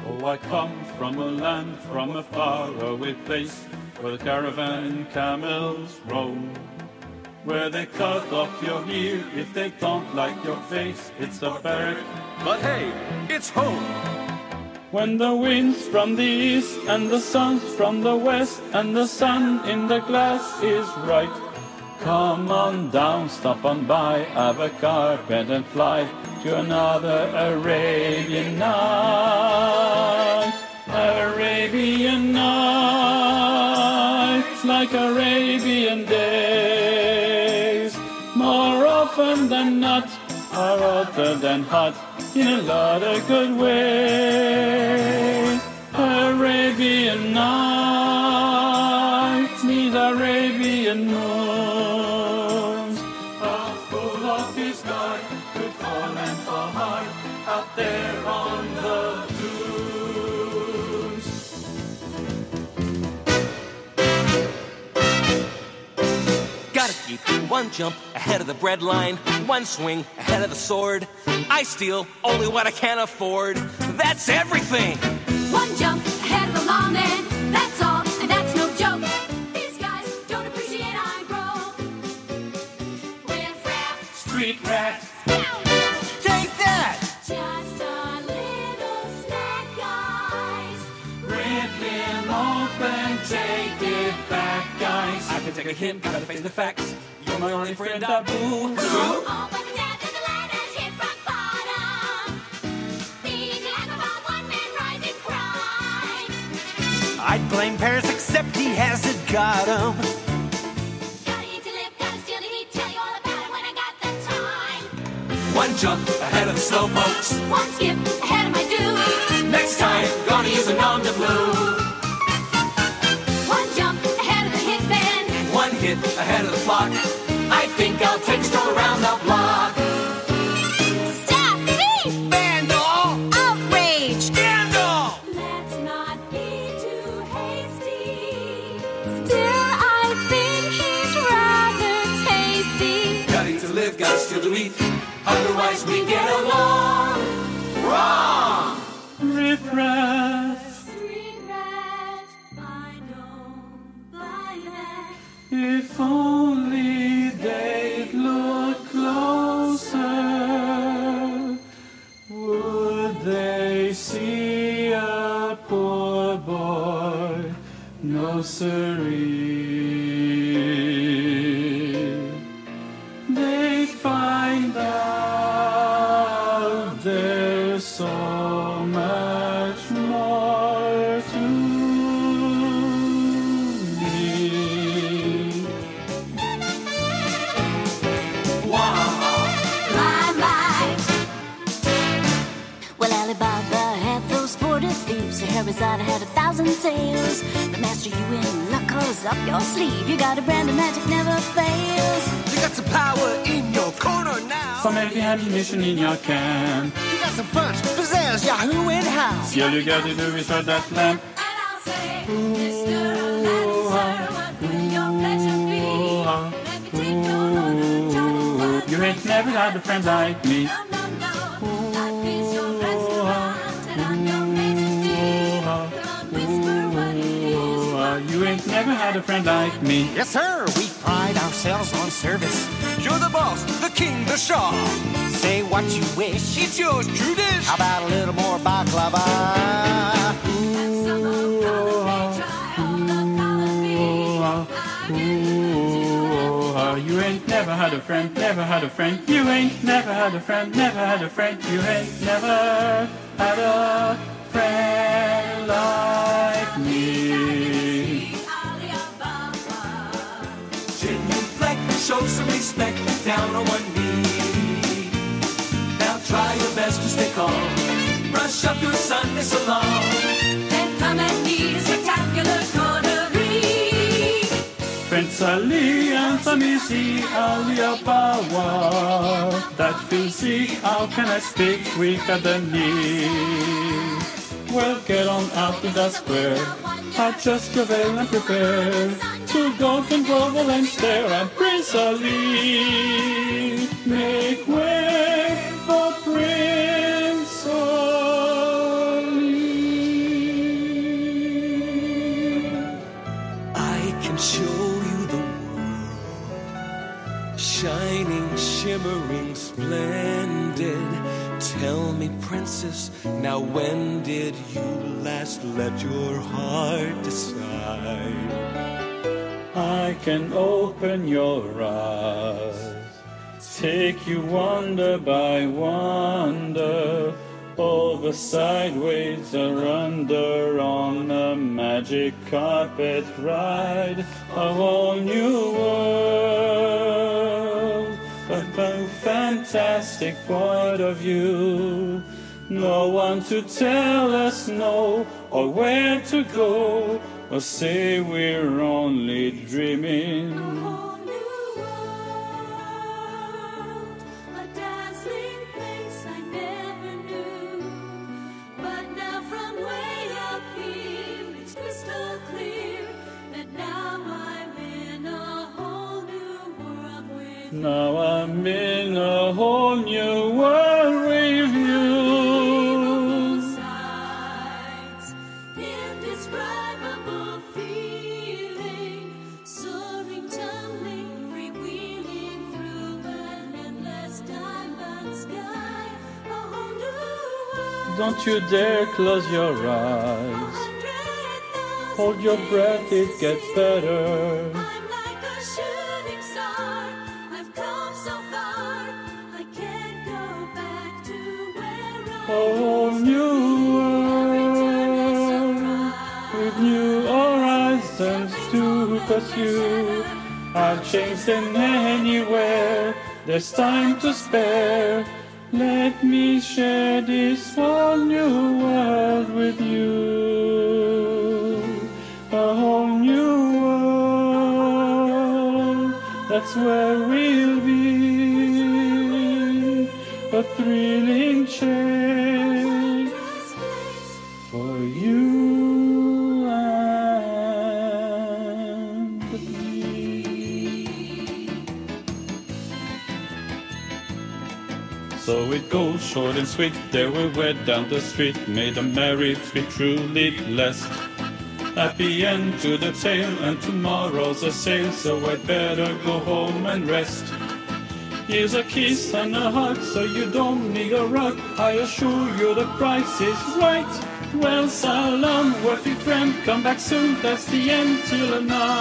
Oh, I come from a land, from a faraway place, where the caravan camels roam, where they cut off your ear if they don't like your face. It's a barrack, but hey, it's home. When the wind's from the east and the sun's from the west, and the sun in the glass is right, come on down, stop on by, have a carpet and fly to another Arabian night. Arabian nights like Arabian days, more often than not are hotter than hot in a lot of good ways. Arabian nights need Arabian moons, are full of his dark, could fall and fall hard out there on the dunes. Gotta keep one jump ahead of the bread line, one swing ahead of the sword. I steal only what I can afford. That's everything. One jump ahead of the lawman, that's all, and that's no joke. These guys don't appreciate I'm broke. Riff raff, Street rat, Take that! just a little snack, guys. rip him open, take it back, guys. I can take a hint, gotta face the facts. You're my only friend, Abu. All but the dad that the lad has hit rock bottom. Being lack about one man rising crime. I'd blame Paris, except he hasn't got 'em. Gotta eat to live, gotta steal to eat. Tell you all about it when I got the time. One jump ahead of the slowpokes. One skip ahead of my dude. Next time, gonna use a nom de blue. One jump ahead of the hit band. One hit ahead of the flock. I think I'll take a stroll around the block. Stop! Thief! Vandal! Outrage! Scandal! Let's not be too hasty. Still, I think he's rather tasty. Gotta eat to live, gotta steal to eat. Otherwise we get along. Wrong! Riff raff, Street rat, I don't buy that. if only they'd look closer, would they see a poor boy? No siree. They'd find out there's so much more to me. My. Well, Alibaba had those 40 thieves. Scheherazade had 1,000 tales. But master, you in luck, 'cause up your sleeve you got a brand of magic never fails. You got some power in your corner now. Some heavy ammunition in your can. You got some punch, pizzazz, Yahoo in house. See, all you gotta do is ride that lamp. And I'll say, Mr. Lancer, what will your pleasure be? Let me take your load and try to find You ain't never had a friend like me. No, life is your restaurant, and I'm your maitre d'. Don't whisper what it is. You ain't never had a friend like me. Yes, sir, we pride ourselves on service. You're the boss, the king, the shah. Say what you wish, it's yours, true dish. How about a little more baklava? And some of color may try all the color be. You ain't never had a friend, never had a friend. You ain't never had a friend, never had a friend. You ain't never had a friend like me. Genuflect, show some respect, down on one knee. Now try your best to stay calm. Brush up your Sunday so long. Then come and meet a spectacular coterie. Prince Ali and Samisi Alibaba. That filthy, how can I speak weaker than me? Well, get on out to the square. Adjust your veil and prepare to go and grovel and stare at Prince Ali. Make way for Prince Ali. show you the world, shining, shimmering, splendid. Tell me, princess, now when did you last let your heart decide? I can open your eyes, take you wonder by wonder, over, sideways, or under, on a magic carpet ride, a whole new world, a fantastic point of view. No one to tell us no, or where to go, or say we're only dreaming. Now I'm in a whole new world with you. Sights, indescribable feeling, soaring, tumbling, freewheeling through an endless diamond sky. A whole new world. Don't you dare close your eyes. Hold your breath, it gets better. A whole new world with new horizons to pursue. I'll chase them anywhere, there's time to spare. Let me share this whole new world with you. A whole new world, that's where we'll be. A thrilling chase for you and me. So it goes short and sweet, there we went down the street, made a marriage be truly blessed. Happy end to the tale, and tomorrow's a sale, so I'd better go home and rest. Here's a kiss and a hug, so you don't need a rug. I assure you the price is right. Well, salam, worthy friend, come back soon, that's the end till another.